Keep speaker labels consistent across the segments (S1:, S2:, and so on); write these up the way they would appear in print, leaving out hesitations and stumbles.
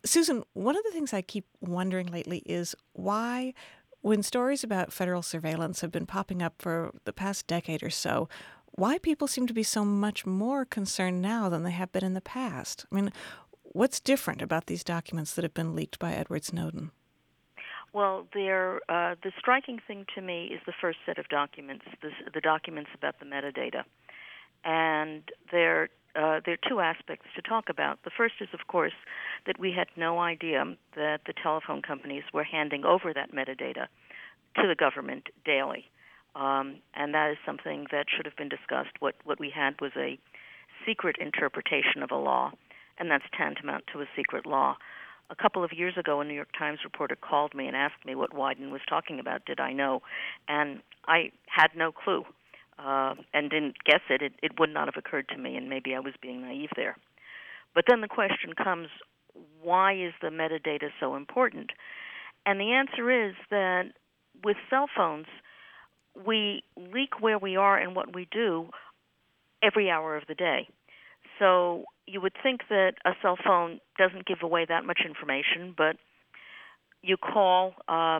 S1: Susan, one of the things I keep wondering lately is why, when stories about federal surveillance have been popping up for the past decade or so, why people seem to be so much more concerned now than they have been in the past. I mean, what's different about these documents that have been leaked by Edward Snowden?
S2: Well, the striking thing to me is the first set of documents, the documents about the metadata. And there are two aspects to talk about. The first is, of course, that we had no idea that the telephone companies were handing over that metadata to the government daily. And that is something that should have been discussed. What we had was a secret interpretation of a law, and that's tantamount to a secret law. A couple of years ago, a New York Times reporter called me and asked me what Wyden was talking about. Did I know? And I had no clue and didn't guess it. It would not have occurred to me, and maybe I was being naive there. But then the question comes, why is the metadata so important? And the answer is that with cell phones, we leak where we are and what we do every hour of the day. So you would think that a cell phone doesn't give away that much information, but you call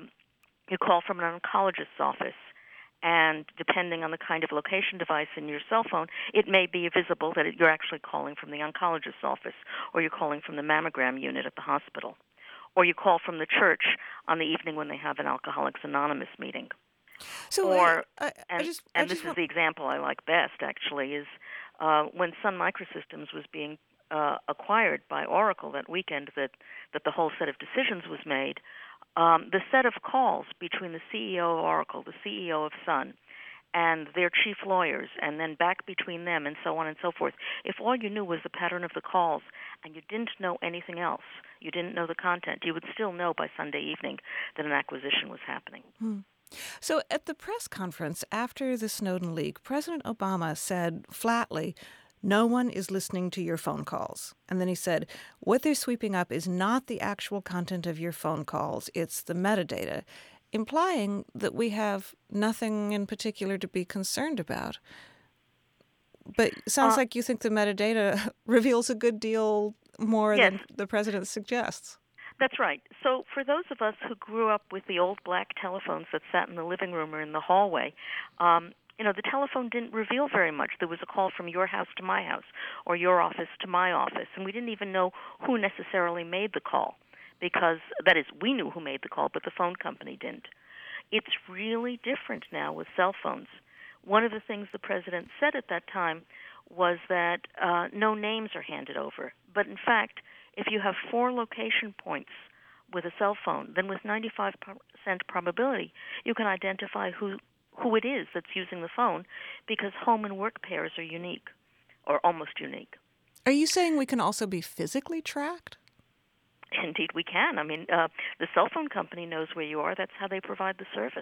S2: from an oncologist's office, and depending on the kind of location device in your cell phone, it may be visible that you're actually calling from the oncologist's office, or you're calling from the mammogram unit at the hospital, or you call from the church on the evening when they have an Alcoholics Anonymous meeting.
S1: So,
S2: Or,
S1: I
S2: and
S1: just, I
S2: and this
S1: just
S2: is
S1: want.
S2: the example I like best, actually, is when Sun Microsystems was being acquired by Oracle that weekend that the whole set of decisions was made. The set of calls between the CEO of Oracle, the CEO of Sun, and their chief lawyers, and then back between them, and so on and so forth. If all you knew was the pattern of the calls and you didn't know anything else, you didn't know the content, you would still know by Sunday evening that an acquisition was happening.
S1: So at the press conference after the Snowden leak, President Obama said flatly, no one is listening to your phone calls. And then he said, what they're sweeping up is not the actual content of your phone calls, it's the metadata, implying that we have nothing in particular to be concerned about. But it sounds like you think the metadata reveals a good deal more
S2: Yes.
S1: than the president suggests.
S2: That's right. So for those of us who grew up with the old black telephones that sat in the living room or in the hallway, the telephone didn't reveal very much. There was a call from your house to my house or your office to my office, and we didn't even know who necessarily made the call because, that is, we knew who made the call, but the phone company didn't. It's really different now with cell phones. One of the things the president said at that time was that no names are handed over. But in fact, if you have 4 location points with a cell phone, then with 95% probability, you can identify who it is that's using the phone because home and work pairs are unique, or almost unique.
S1: Are you saying we can also be physically tracked?
S2: Indeed, we can. I mean, the cell phone company knows where you are. That's how they provide the service.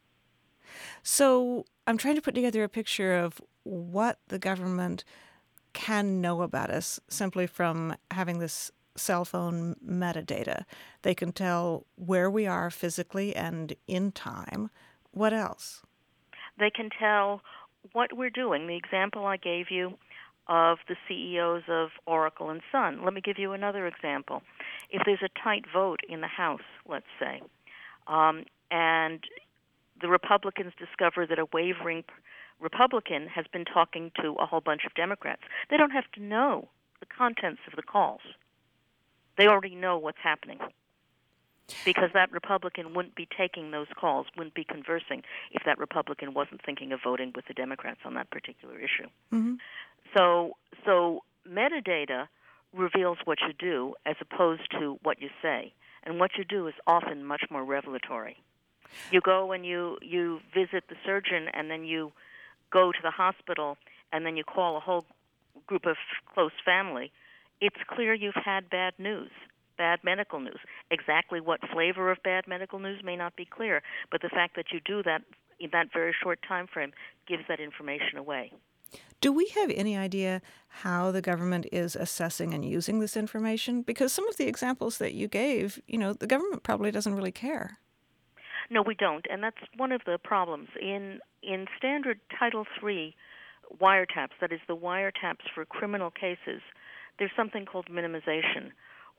S1: So I'm trying to put together a picture of what the government can know about us simply from having this cell phone metadata. They can tell where we are physically and in time. What else?
S2: They can tell what we're doing. The example I gave you of the CEOs of Oracle and Sun. Let me give you another example. If there's a tight vote in the House, let's say, and the Republicans discover that a wavering Republican has been talking to a whole bunch of Democrats, they don't have to know the contents of the calls. They already know what's happening because that Republican wouldn't be taking those calls, wouldn't be conversing if that Republican wasn't thinking of voting with the Democrats on that particular issue.
S1: Mm-hmm.
S2: So metadata reveals what you do as opposed to what you say, and what you do is often much more revelatory. You go and you visit the surgeon, and then you go to the hospital, and then you call a whole group of close family. It's clear you've had bad news, bad medical news. Exactly what flavor of bad medical news may not be clear, but the fact that you do that in that very short time frame gives that information away.
S1: Do we have any idea how the government is assessing and using this information? Because some of the examples that you gave, the government probably doesn't really care.
S2: No, we don't, and that's one of the problems. In standard Title III wiretaps, that is the wiretaps for criminal cases, there's something called minimization,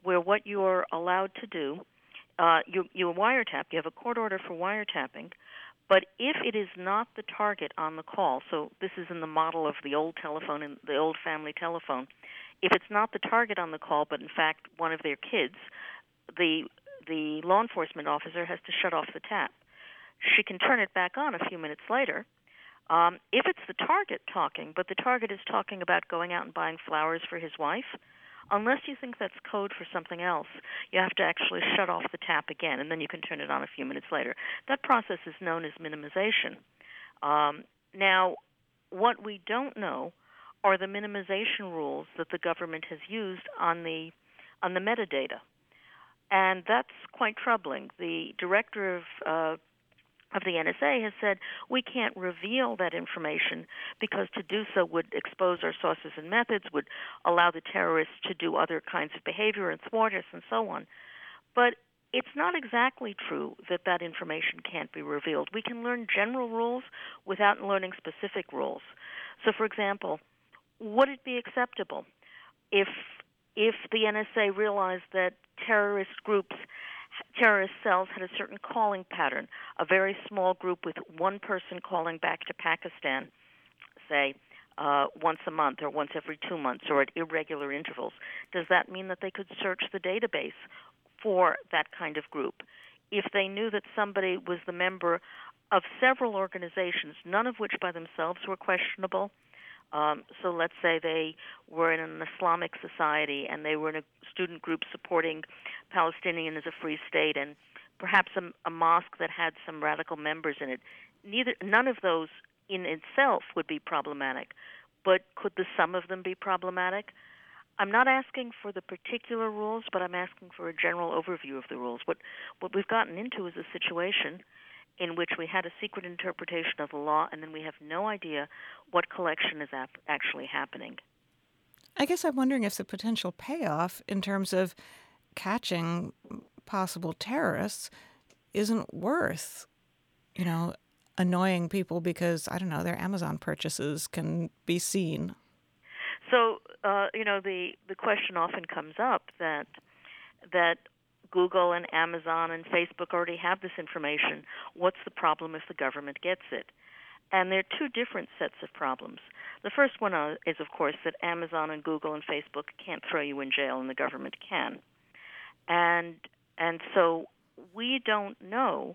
S2: where what you're allowed to do, you wiretap, you have a court order for wiretapping, but if it is not the target on the call, so this is in the model of the old telephone and the old family telephone, if it's not the target on the call, but in fact one of their kids, the law enforcement officer has to shut off the tap. She can turn it back on a few minutes later. If it's the target talking, but the target is talking about going out and buying flowers for his wife, unless you think that's code for something else, you have to actually shut off the tap again, and then you can turn it on a few minutes later. That process is known as minimization. Now, what we don't know are the minimization rules that the government has used on the metadata, and that's quite troubling. The director of the NSA has said we can't reveal that information because to do so would expose our sources and methods, would allow the terrorists to do other kinds of behavior and thwart us and so on. But it's not exactly true that that information can't be revealed. We can learn general rules without learning specific rules. So, for example, would it be acceptable if the NSA realized that terrorist cells had a certain calling pattern, a very small group with one person calling back to Pakistan, say, once a month or once every 2 months or at irregular intervals? Does that mean that they could search the database for that kind of group? If they knew that somebody was the member of several organizations, none of which by themselves were questionable, so let's say they were in an Islamic society and they were in a student group supporting Palestinian as a free state, and perhaps a mosque that had some radical members in it. None of those in itself would be problematic, but could the sum of them be problematic? I'm not asking for the particular rules, but I'm asking for a general overview of the rules. What we've gotten into is a situation in which we had a secret interpretation of the law, and then we have no idea what collection is actually happening.
S1: I guess I'm wondering if the potential payoff in terms of catching possible terrorists isn't worth, annoying people because, I don't know, their Amazon purchases can be seen.
S2: So, the question often comes up that Google and Amazon and Facebook already have this information. What's the problem if the government gets it? And there are two different sets of problems. The first one is, of course, that Amazon and Google and Facebook can't throw you in jail and the government can. And so we don't know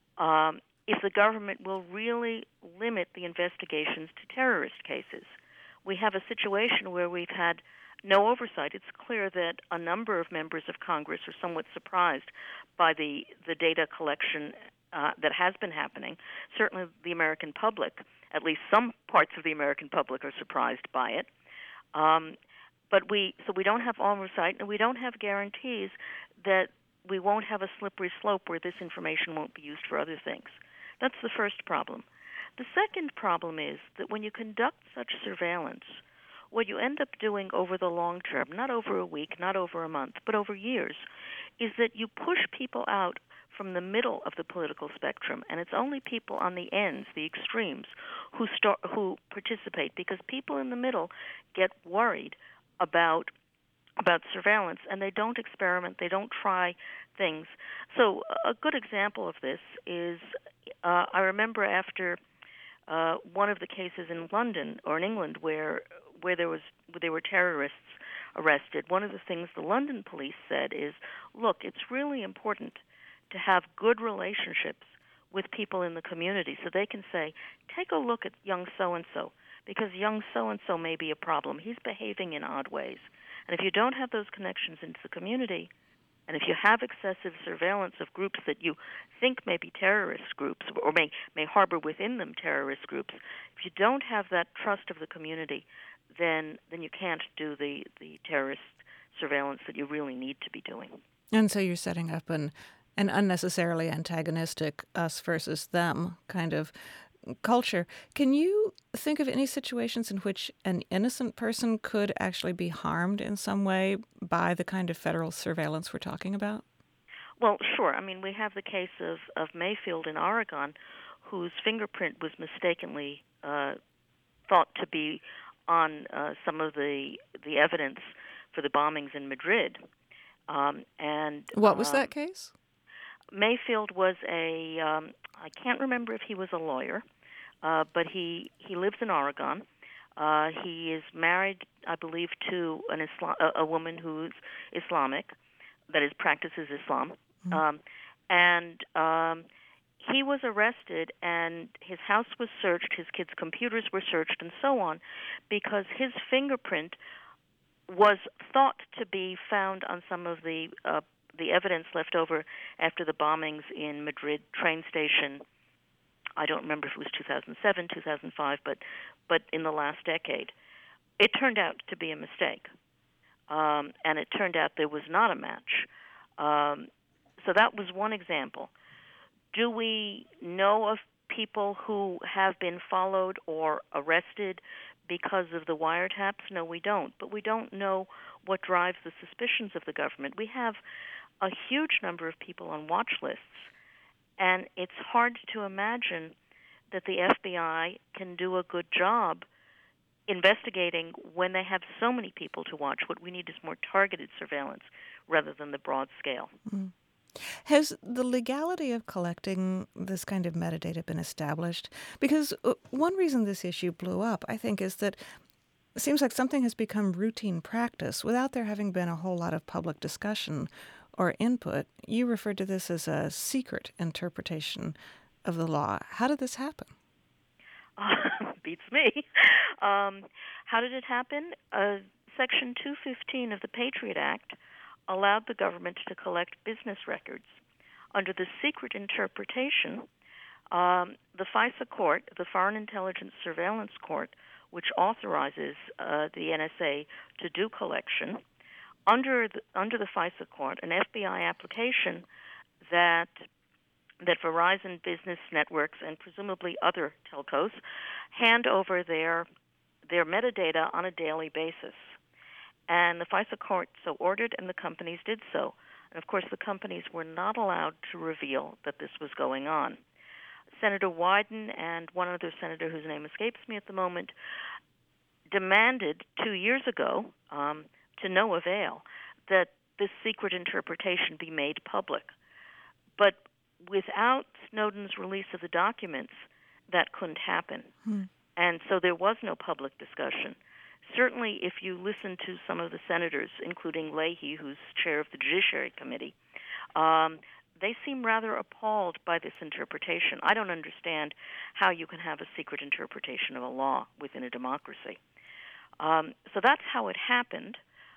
S2: if the government will really limit the investigations to terrorist cases. We have a situation where we've had no oversight. It's clear that a number of members of Congress are somewhat surprised by the data collection that has been happening. Certainly the American public, at least some parts of the American public, are surprised by it. But we don't have oversight, and we don't have guarantees that we won't have a slippery slope where this information won't be used for other things. That's the first problem. The second problem is that when you conduct such surveillance, what you end up doing over the long term, not over a week, not over a month, but over years, is that you push people out from the middle of the political spectrum, and it's only people on the ends, the extremes, who participate, because people in the middle get worried about surveillance, and they don't experiment, they don't try things. So a good example of this is I remember after one of the cases in London or in England where there were terrorists arrested, one of the things the London police said is, look, it's really important to have good relationships with people in the community so they can say, take a look at young so-and-so, because young so-and-so may be a problem. He's behaving in odd ways. And if you don't have those connections into the community, and if you have excessive surveillance of groups that you think may be terrorist groups or may harbor within them terrorist groups, if you don't have that trust of the community, then you can't do the terrorist surveillance that you really need to be doing.
S1: And so you're setting up an unnecessarily antagonistic us versus them kind of culture. Can you think of any situations in which an innocent person could actually be harmed in some way by the kind of federal surveillance we're talking about?
S2: Well, sure. I mean, we have the case of Mayfield in Oregon, whose fingerprint was mistakenly thought to be on some of the evidence for the bombings in Madrid. And
S1: What was that case?
S2: Mayfield was I can't remember if he was a lawyer, but he lives in Oregon. He is married, I believe, to a woman who's Islamic, that is, practices Islam. And he was arrested, and his house was searched, his kids' computers were searched, and so on, because his fingerprint was thought to be found on some of the evidence left over after the bombings in Madrid train station. I don't remember if it was 2007, 2005, but in the last decade. It turned out to be a mistake, and it turned out there was not a match. So that was one example. Do we know of people who have been followed or arrested because of the wiretaps? No, we don't. But we don't know what drives the suspicions of the government. We have a huge number of people on watch lists, and it's hard to imagine that the FBI can do a good job investigating when they have so many people to watch. What we need is more targeted surveillance rather than the broad scale.
S1: Mm. Has the legality of collecting this kind of metadata been established? Because one reason this issue blew up, I think, is that it seems like something has become routine practice without there having been a whole lot of public discussion or input. You referred to this as a secret interpretation of the law. How did this happen?
S2: Beats me. How did it happen? Section 215 of the Patriot Act allowed the government to collect business records. Under the secret interpretation, the FISA court, the Foreign Intelligence Surveillance Court, which authorizes the NSA to do collection, under the FISA court, an FBI application that Verizon Business Networks and presumably other telcos hand over their metadata on a daily basis. And the FISA court so ordered, and the companies did so. And of course, the companies were not allowed to reveal that this was going on. Senator Wyden and one other senator whose name escapes me at the moment demanded 2 years ago, to no avail, that this secret interpretation be made public. But without Snowden's release of the documents, that couldn't happen. And so there was no public discussion. Certainly, if you listen to some of the senators, including Leahy, who's chair of the Judiciary Committee, they seem rather appalled by this interpretation. I don't understand how you can have a secret interpretation of a law within a democracy. So that's how it happened.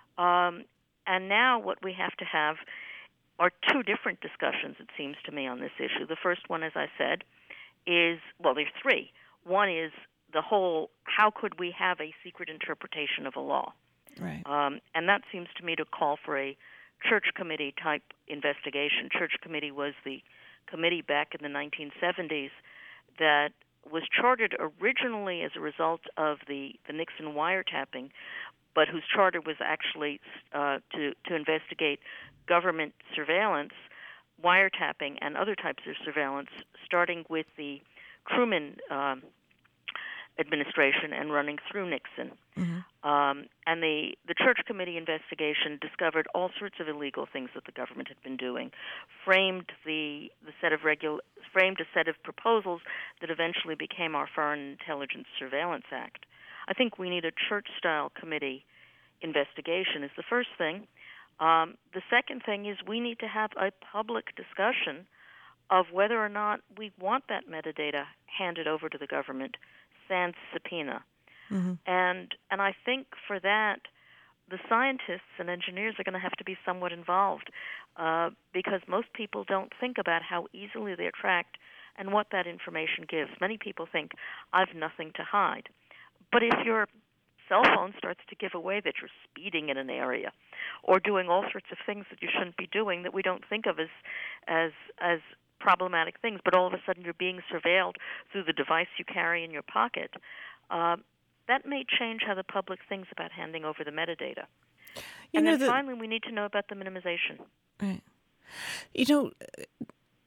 S2: And now what we have to have are two different discussions, it seems to me, on this issue. The first one, as I said, is, well, there's three. One is the whole, how could we have a secret interpretation of a law?
S1: Right.
S2: And that seems to me to call for a church committee type investigation. Church committee was the committee back in the 1970s that was chartered originally as a result of the Nixon wiretapping, but whose charter was actually to investigate government surveillance, wiretapping, and other types of surveillance, starting with the Truman administration and running through Nixon. And the Church Committee investigation discovered all sorts of illegal things that the government had been doing, framed a set of proposals that eventually became our Foreign Intelligence Surveillance Act. I think we need a church-style committee investigation is the first thing. The second thing is we need to have a public discussion of whether or not we want that metadata handed over to the government sans subpoena. And I think for that, the scientists and engineers are going to have to be somewhat involved because most people don't think about how easily they're tracked and what that information gives. Many people think, I've nothing to hide. But if your cell phone starts to give away that you're speeding in an area or doing all sorts of things that you shouldn't be doing that we don't think of as problematic things, but all of a sudden you're being surveilled through the device you carry in your pocket, that may change how the public thinks about handing over the metadata. And then finally, we need to know about the minimization.
S1: Right. You know,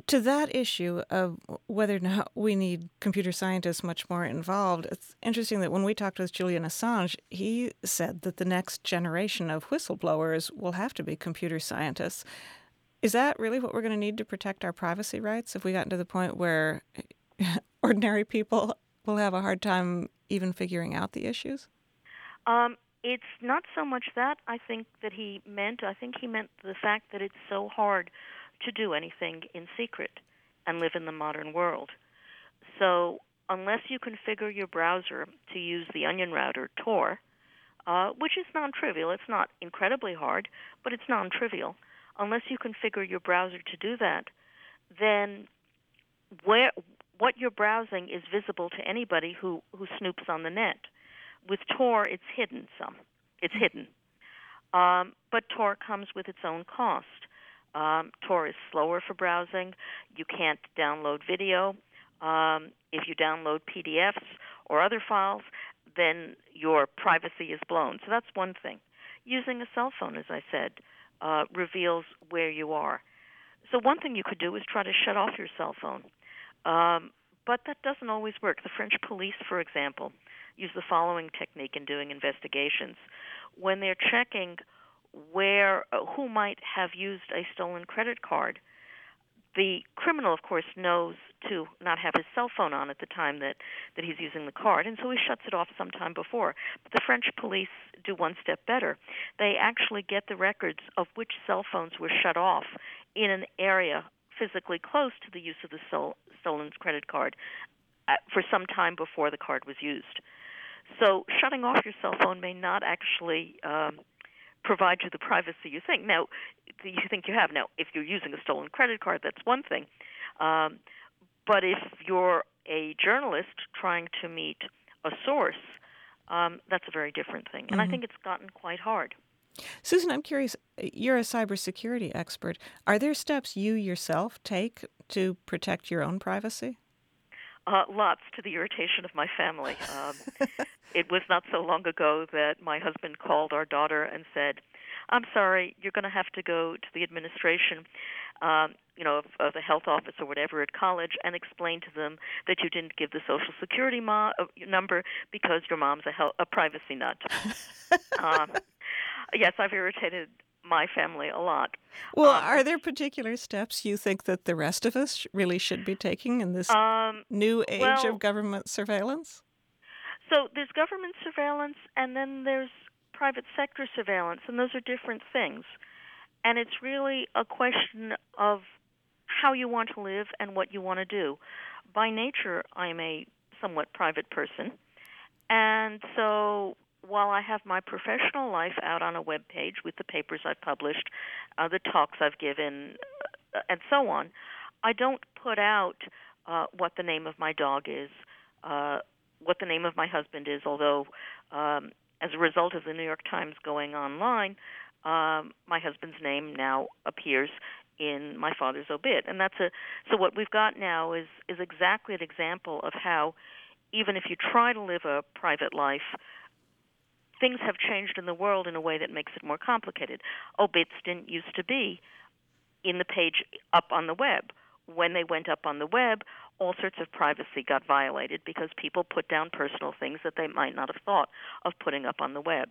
S1: To that issue of whether or not we need computer scientists much more involved, it's interesting that when we talked with Julian Assange, he said that the next generation of whistleblowers will have to be computer scientists. Is that really what we're going to need to protect our privacy rights if we got to the point where ordinary people will have a hard time even figuring out the issues?
S2: It's not so much that I think he meant the fact that it's so hard to do anything in secret and live in the modern world. So unless you configure your browser to use the onion router Tor, which is non-trivial, it's not incredibly hard, but it's non-trivial. Unless you configure your browser to do that, then what you're browsing is visible to anybody who snoops on the net. With Tor, it's hidden some. It's hidden. But Tor comes with its own cost. Tor is slower for browsing. You can't download video. If you download PDFs or other files, then your privacy is blown. So that's one thing. Using a cell phone, as I said, reveals where you are. So one thing you could do is try to shut off your cell phone. But that doesn't always work. The French police, for example, use the following technique in doing investigations. When they're checking who might have used a stolen credit card, the criminal, of course, knows to not have his cell phone on at the time that he's using the card, and so he shuts it off sometime before. But the French police do one step better. They actually get the records of which cell phones were shut off in an area physically close to the use of the stolen credit card for some time before the card was used. So shutting off your cell phone may not actually provide you the privacy you think. Now, you have. Now, if you're using a stolen credit card, that's one thing. But if you're a journalist trying to meet a source, that's a very different thing. And I think it's gotten quite hard.
S1: Susan, I'm curious, you're a cybersecurity expert. Are there steps you yourself take to protect your own privacy?
S2: Lots, to the irritation of my family. It was not so long ago that my husband called our daughter and said, "I'm sorry, you're going to have to go to the administration, of the health office or whatever at college, and explain to them that you didn't give the Social Security number because your mom's a privacy nut." Yes, I've irritated my family a lot.
S1: Well, are there particular steps you think that the rest of us really should be taking in this new age of government surveillance?
S2: So there's government surveillance, and then there's private sector surveillance, and those are different things. And it's really a question of how you want to live and what you want to do. By nature, I'm a somewhat private person, and so while I have my professional life out on a web page with the papers I've published, the talks I've given, and so on, I don't put out what the name of my dog is, what the name of my husband is, although as a result of the New York Times going online, my husband's name now appears in my father's obit. And so what we've got now is exactly an example of how even if you try to live a private life, things have changed in the world in a way that makes it more complicated. Obits didn't used to be in the page up on the web. When they went up on the web, all sorts of privacy got violated because people put down personal things that they might not have thought of putting up on the web.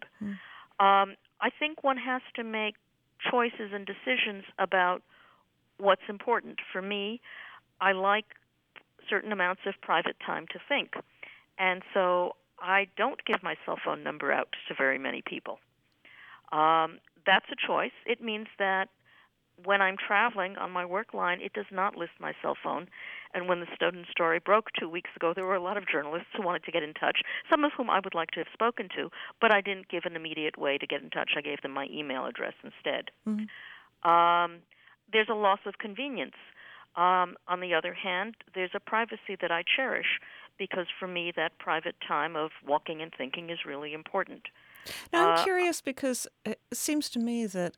S2: I think one has to make choices and decisions about what's important. For me, I like certain amounts of private time to think. And so I don't give my cell phone number out to very many people. That's a choice. It means that when I'm traveling on my work line, it does not list my cell phone. And when the Snowden story broke 2 weeks ago, there were a lot of journalists who wanted to get in touch, some of whom I would like to have spoken to, but I didn't give an immediate way to get in touch. I gave them my email address instead. There's a loss of convenience. On the other hand, there's a privacy that I cherish because for me that private time of walking and thinking is really important.
S1: Now, I'm curious because it seems to me that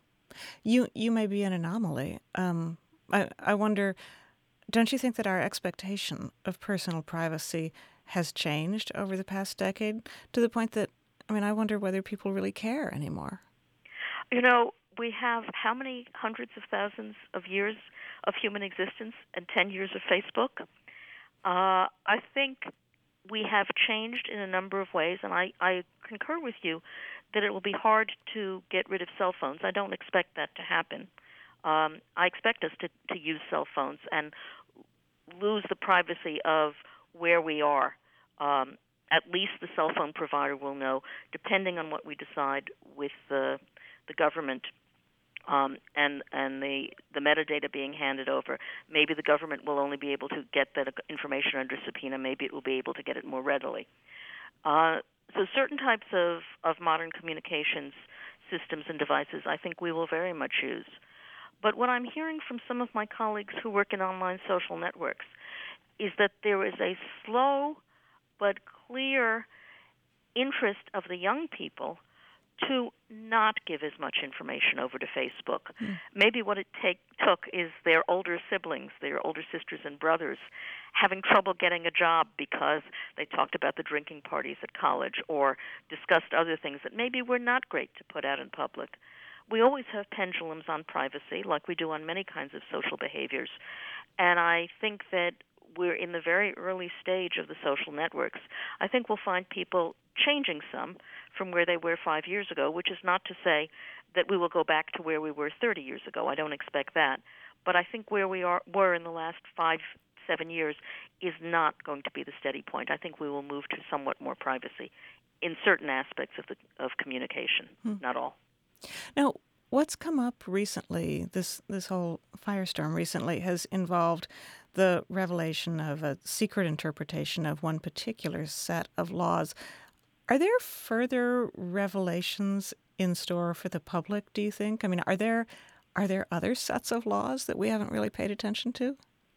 S1: you may be an anomaly. I wonder, don't you think that our expectation of personal privacy has changed over the past decade to the point that, I wonder whether people really care anymore?
S2: we have how many hundreds of thousands of years of human existence and 10 years of Facebook? I think we have changed in a number of ways, and I concur with you that it will be hard to get rid of cell phones. I don't expect that to happen. I expect us to use cell phones and lose the privacy of where we are. At least the cell phone provider will know, depending on what we decide with the government and the metadata being handed over. Maybe the government will only be able to get that information under subpoena. Maybe it will be able to get it more readily. So certain types of modern communications systems and devices I think we will very much use. But what I'm hearing from some of my colleagues who work in online social networks is that there is a slow but clear interest of the young people to not give as much information over to Facebook. Maybe what it took is their older siblings, their older sisters and brothers, having trouble getting a job because they talked about the drinking parties at college or discussed other things that maybe were not great to put out in public. We always have pendulums on privacy, like we do on many kinds of social behaviors. And I think that we're in the very early stage of the social networks. I think we'll find people changing some from where they were 5 years ago, which is not to say that we will go back to where we were 30 years ago. I don't expect that. But I think where we were in the last 5-7 years is not going to be the steady point. I think we will move to somewhat more privacy in certain aspects of communication, not all.
S1: Now, what's come up recently, this whole firestorm recently, has involved the revelation of a secret interpretation of one particular set of laws. Are there further revelations in store for the public, do you think? I mean, are there other sets of laws that we haven't really paid attention to?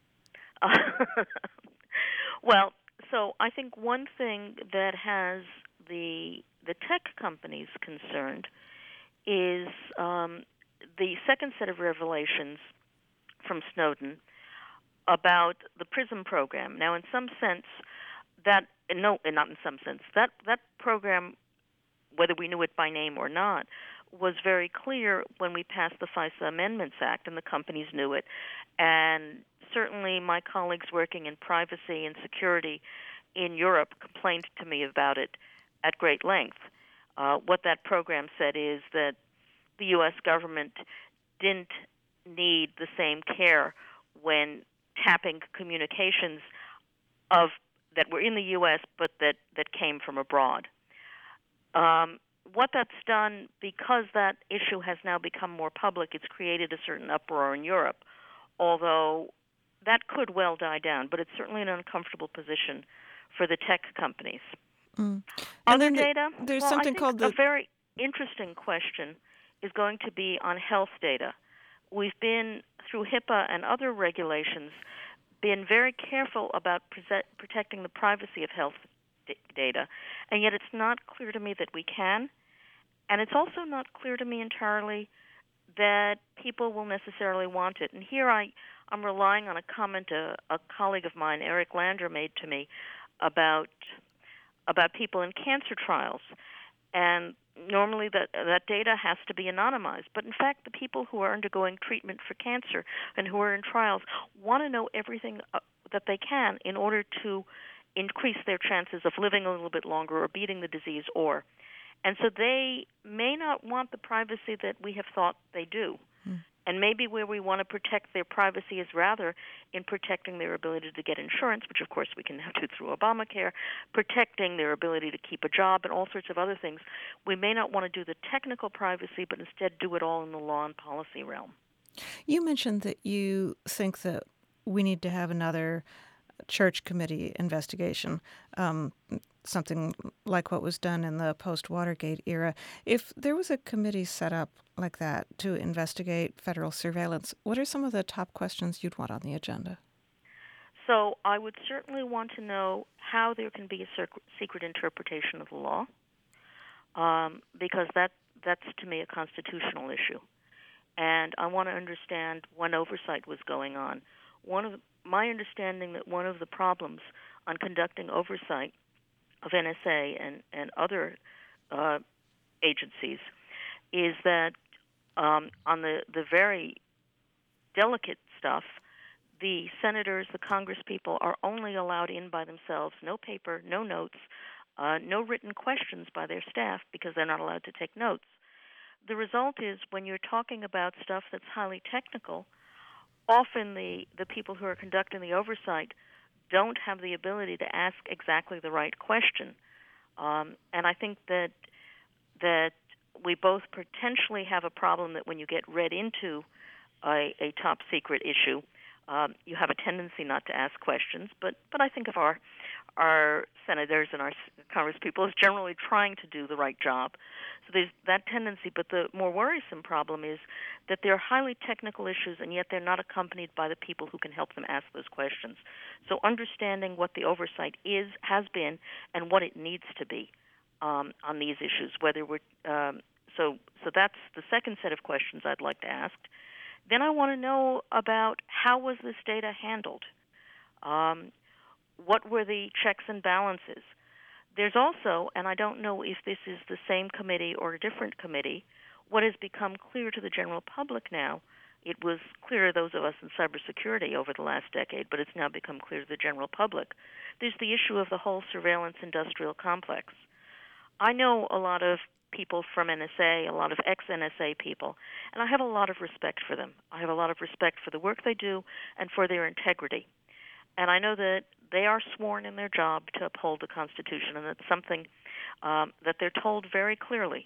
S2: Well, so I think one thing that has the tech companies concerned is the second set of revelations from Snowden about the PRISM program. Now, in some sense, not in some sense, that program, whether we knew it by name or not, was very clear when we passed the FISA Amendments Act, and the companies knew it. And certainly my colleagues working in privacy and security in Europe complained to me about it at great length. What that program said is that the U.S. government didn't need the same care when tapping communications that were in the U.S. but that came from abroad. What that's done, because that issue has now become more public, it's created a certain uproar in Europe, although that could well die down, but it's certainly an uncomfortable position for the tech companies. Other data?
S1: There's something called
S2: a very interesting question is going to be on health data. We've been, through HIPAA and other regulations, been very careful about protecting the privacy of health data, and yet it's not clear to me that we can, and it's also not clear to me entirely that people will necessarily want it. And here I'm relying on a comment a colleague of mine, Eric Lander, made to me about people in cancer trials. And normally that data has to be anonymized. But in fact, the people who are undergoing treatment for cancer and who are in trials want to know everything that they can in order to increase their chances of living a little bit longer or beating the disease And so they may not want the privacy that we have thought they do. And maybe where we want to protect their privacy is rather in protecting their ability to get insurance, which of course we can now do through Obamacare, protecting their ability to keep a job and all sorts of other things. We may not want to do the technical privacy, but instead do it all in the law and policy realm.
S1: You mentioned that you think that we need to have another church committee investigation, something like what was done in the post-Watergate era. If there was a committee set up like that to investigate federal surveillance, what are some of the top questions you'd want on the agenda?
S2: So I would certainly want to know how there can be a secret interpretation of the law, because that's to me a constitutional issue. And I want to understand when oversight was going on. My understanding that one of the problems on conducting oversight of NSA and other agencies is that On the very delicate stuff, the senators, the Congress people are only allowed in by themselves, no paper, no notes, no written questions by their staff because they're not allowed to take notes. The result is when you're talking about stuff that's highly technical, often the people who are conducting the oversight don't have the ability to ask exactly the right question. And I think that we both potentially have a problem that when you get read into a top secret issue, you have a tendency not to ask questions. But I think of our senators and our Congress people as generally trying to do the right job. So there's that tendency. But the more worrisome problem is that they're highly technical issues, and yet they're not accompanied by the people who can help them ask those questions. So understanding what the oversight is, has been, and what it needs to be on these issues, whether we're so that's the second set of questions I'd like to ask. Then I want to know about how was this data handled? What were the checks and balances? There's also, and I don't know if this is the same committee or a different committee, what has become clear to the general public now. It was clear to those of us in cybersecurity over the last decade, but it's now become clear to the general public. There's the issue of the whole surveillance industrial complex. I know a lot of people from NSA, a lot of ex-NSA people, and I have a lot of respect for them. I have a lot of respect for the work they do and for their integrity. And I know that they are sworn in their job to uphold the Constitution, and it's something that they're told very clearly.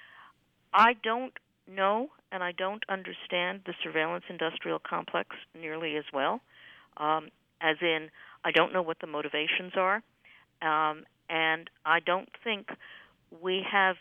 S2: I don't know and I don't understand the surveillance industrial complex nearly as well, as in I don't know what the motivations are, and I don't think we have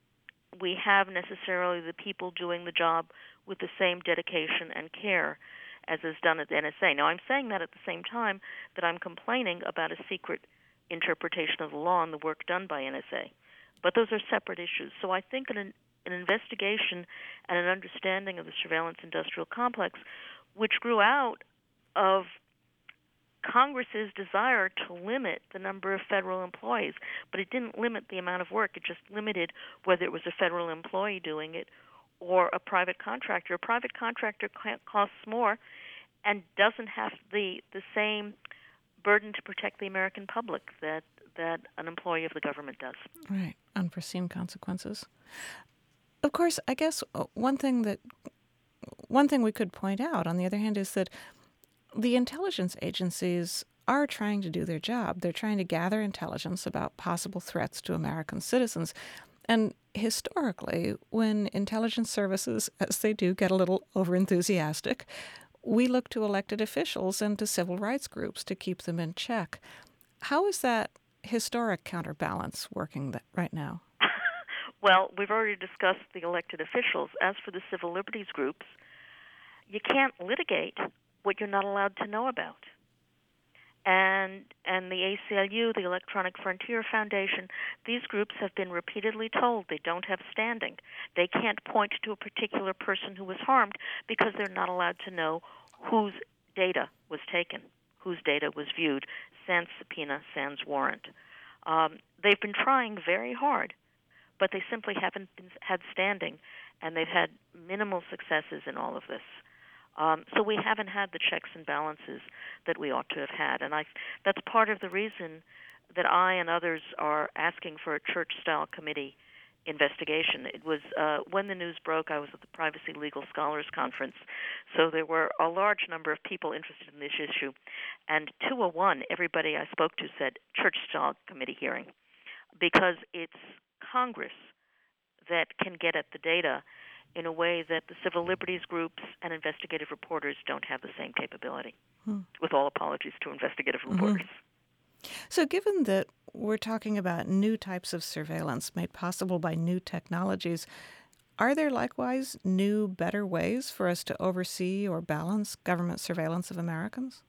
S2: necessarily the people doing the job with the same dedication and care as is done at the NSA. Now, I'm saying that at the same time that I'm complaining about a secret interpretation of the law and the work done by NSA. But those are separate issues. So I think an investigation and an understanding of the surveillance industrial complex, which grew out of Congress's desire to limit the number of federal employees, but it didn't limit the amount of work. It just limited whether it was a federal employee doing it or a private contractor. A private contractor costs more and doesn't have the same burden to protect the American public that an employee of the government does.
S1: Right. Unforeseen consequences. Of course, I guess one thing we could point out, on the other hand, is that the intelligence agencies are trying to do their job. They're trying to gather intelligence about possible threats to American citizens. And historically, when intelligence services, as they do, get a little overenthusiastic, we look to elected officials and to civil rights groups to keep them in check. How is that historic counterbalance working right now?
S2: Well, we've already discussed the elected officials. As for the civil liberties groups, you can't litigate what you're not allowed to know about. And the ACLU, the Electronic Frontier Foundation, these groups have been repeatedly told they don't have standing. They can't point to a particular person who was harmed because they're not allowed to know whose data was taken, whose data was viewed, sans subpoena, sans warrant. They've been trying very hard, but they simply haven't had standing, and they've had minimal successes in all of this. So we haven't had the checks and balances that we ought to have had. And that's part of the reason that I and others are asking for a church-style committee investigation. It was when the news broke, I was at the Privacy Legal Scholars Conference, so there were a large number of people interested in this issue. And 201, everybody I spoke to said church-style committee hearing, because it's Congress that can get at the data in a way that the civil liberties groups and investigative reporters don't have the same capability, with all apologies to investigative reporters.
S1: So given that we're talking about new types of surveillance made possible by new technologies, are there likewise new, better ways for us to oversee or balance government surveillance of Americans?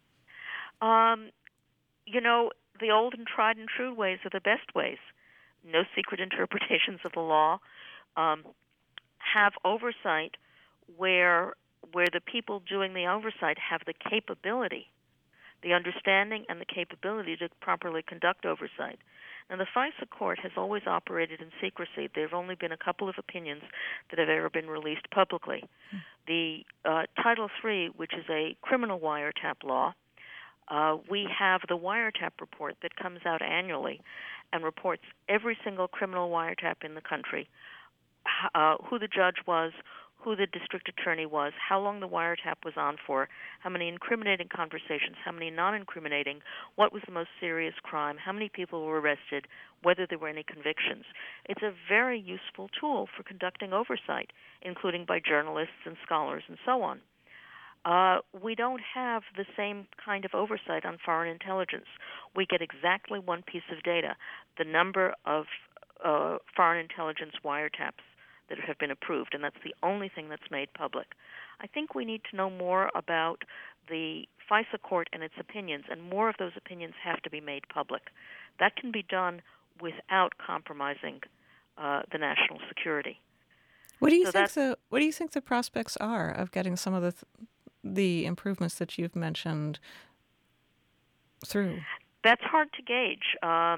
S2: The old and tried and true ways are the best ways. No secret interpretations of the law. Have oversight where the people doing the oversight have the capability, the understanding and the capability to properly conduct oversight. Now, the FISA court has always operated in secrecy. There have only been a couple of opinions that have ever been released publicly. The Title III, which is a criminal wiretap law, we have the wiretap report that comes out annually and reports every single criminal wiretap in the country, who the judge was, who the district attorney was, how long the wiretap was on for, how many incriminating conversations, how many non-incriminating, what was the most serious crime, how many people were arrested, whether there were any convictions. It's a very useful tool for conducting oversight, including by journalists and scholars and so on. We don't have the same kind of oversight on foreign intelligence. We get exactly one piece of data, the number of foreign intelligence wiretaps that have been approved, and that's the only thing that's made public. I think we need to know more about the FISA court and its opinions, and more of those opinions have to be made public. That can be done without compromising the national security.
S1: What do you think the prospects are of getting some of the improvements that you've mentioned through?
S2: That's hard to gauge.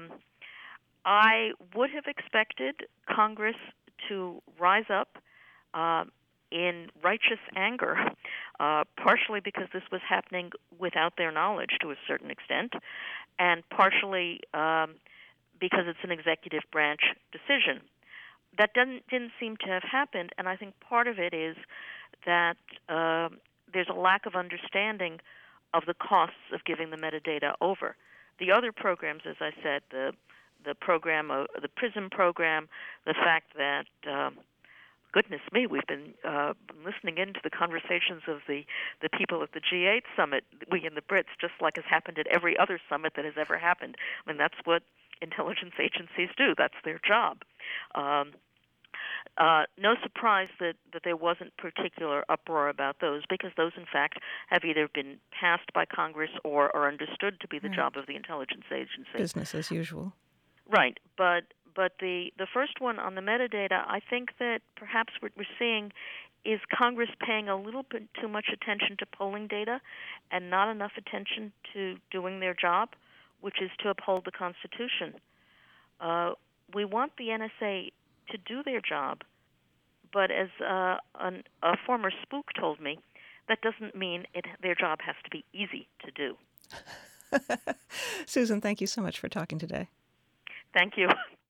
S2: I would have expected Congress to rise up in righteous anger, partially because this was happening without their knowledge to a certain extent, and partially because it's an executive branch decision. That didn't seem to have happened, and I think part of it is that there's a lack of understanding of the costs of giving the metadata over. The other programs, as I said, the program, the PRISM program, the fact that, goodness me, we've been listening into the conversations of the people at the G8 summit, we and the Brits, just like has happened at every other summit that has ever happened. I mean, that's what intelligence agencies do. That's their job. No surprise that there wasn't particular uproar about those, because those, in fact, have either been passed by Congress or are understood to be the job of the intelligence agency.
S1: Business as usual.
S2: Right, but the first one on the metadata, I think that perhaps what we're seeing is Congress paying a little bit too much attention to polling data and not enough attention to doing their job, which is to uphold the Constitution. We want the NSA to do their job, but as a former spook told me, that doesn't mean their job has to be easy to do.
S1: Susan, thank you so much for talking today.
S2: Thank you.